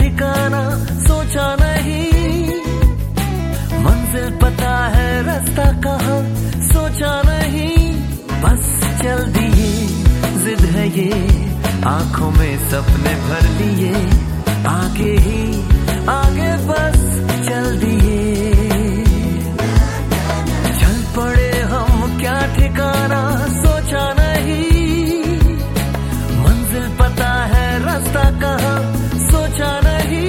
ठिकाना सोचा नहीं, मंजिल पता है रास्ता कहाँ सोचा नहीं, बस चल दिए जिद है ये, आंखों में सपने भर लिए, आगे ही आगे बस चल दिए, चल पड़े हम क्या ठिकाना सोचा नहीं, मंजिल पता है रास्ता कहाँ सोचा नहीं।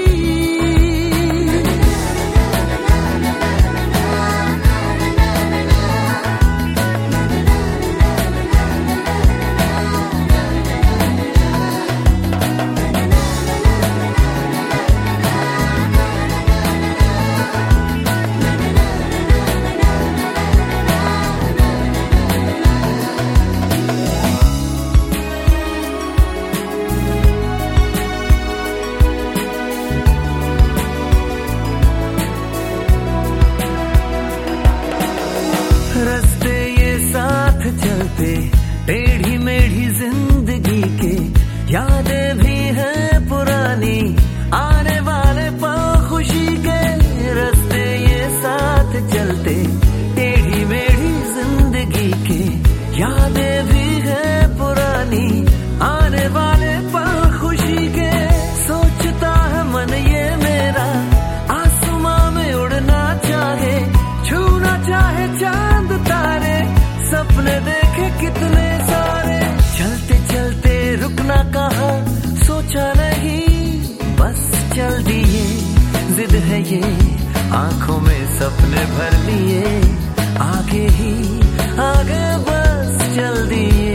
रस्ते ये साथ चलते टेढ़ी मेढ़ी जिंदगी के, यादें भी हैं पुरानी आने वाले पल खुशी के, रस्ते ये साथ चलते टेढ़ी मेढ़ी जिंदगी के, यादें भी हैं पुरानी आने वाले पल खुशी के, सोचता है मन ये मेरा आसमां में उड़ना चाहे, छूना चाहे चांद तारे, सपने देखे कितने सारे, चलते चलते रुकना कहाँ सोचा नहीं, बस चल दिए जिद है ये, आंखों में सपने भर लिए, आगे ही आगे बस चल दिए।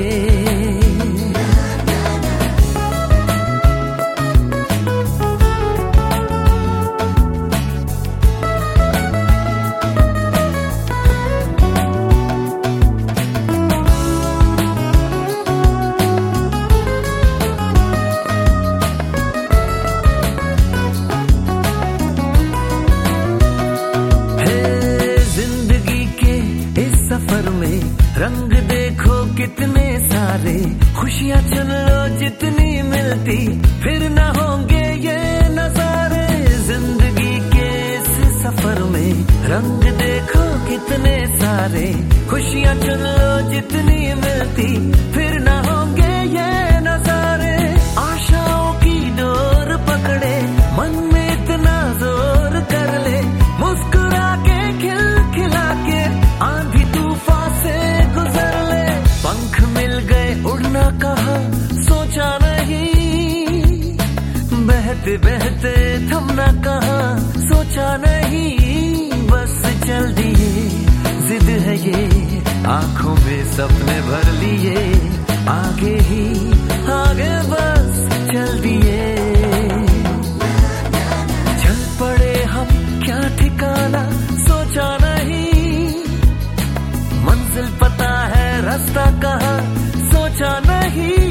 सफर में रंग देखो कितने सारे, खुशियाँ चुन लो जितनी मिलती, फिर ना होंगे ये नजारे, जिंदगी के इस सफर में रंग देखो कितने सारे, खुशियाँ चुन लो जितनी मिलती, फिर ना होंगे ये नजारे, आशाओं की डोर पकड़े मन में इतना जोर कर ले, मुस्कुरा के खिलखिला के आंधी तूफान से गुजर ले, पंख मिल गए उड़ना कहाँ सोचा नहीं, बहते बहते थमना कहाँ सोचा नहीं, बस चल दिए जिद है ये, आंखों में सपने भर लिए, आगे ही आगे बस चल दिए, चल पड़े हम क्या ठिकाना सोचा नहीं, मंजिल पता है रास्ता कहाँ सोचा नहीं।